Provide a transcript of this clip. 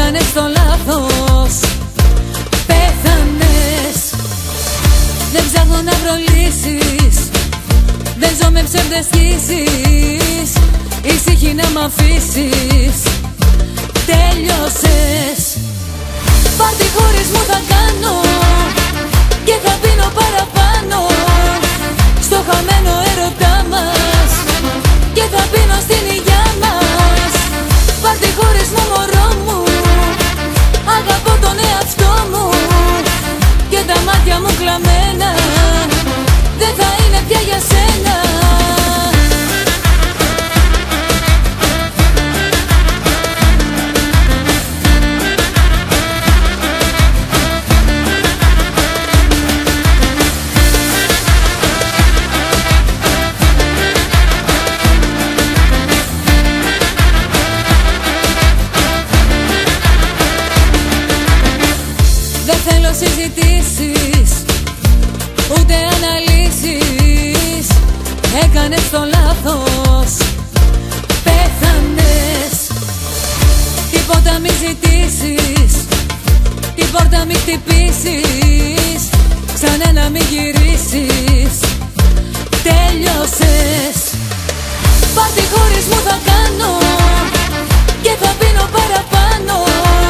Έκανες το λάθος, πέθανες. Δεν ψάχνω να βρω λύσεις, δεν ζω με ψευδαισθήσεις. Ήσυχη να μ' αφήσεις, τέλειωσες. Πάρτι χωρίς μου θα κάνω και θα πίνω παραπάνω στο χαμένο έρωτά μας και θα πίνω στην υγειά μας. Πάρτι χωρίς μου μωρό μου, αγαπώ τον εαυτό μου και τα μάτια μου κλαμμένα δεν θα είναι πια για σένα. Δεν θέλω συζητήσεις, ούτε αναλύσεις. Έκανες το λάθος, πέθανες. Τίποτα μη ζητήσεις, την πόρτα μη χτυπήσεις, ξανά να μη γυρίσεις, τέλειωσες. Πάρτι χωρίς μου θα κάνω και θα πίνω παραπάνω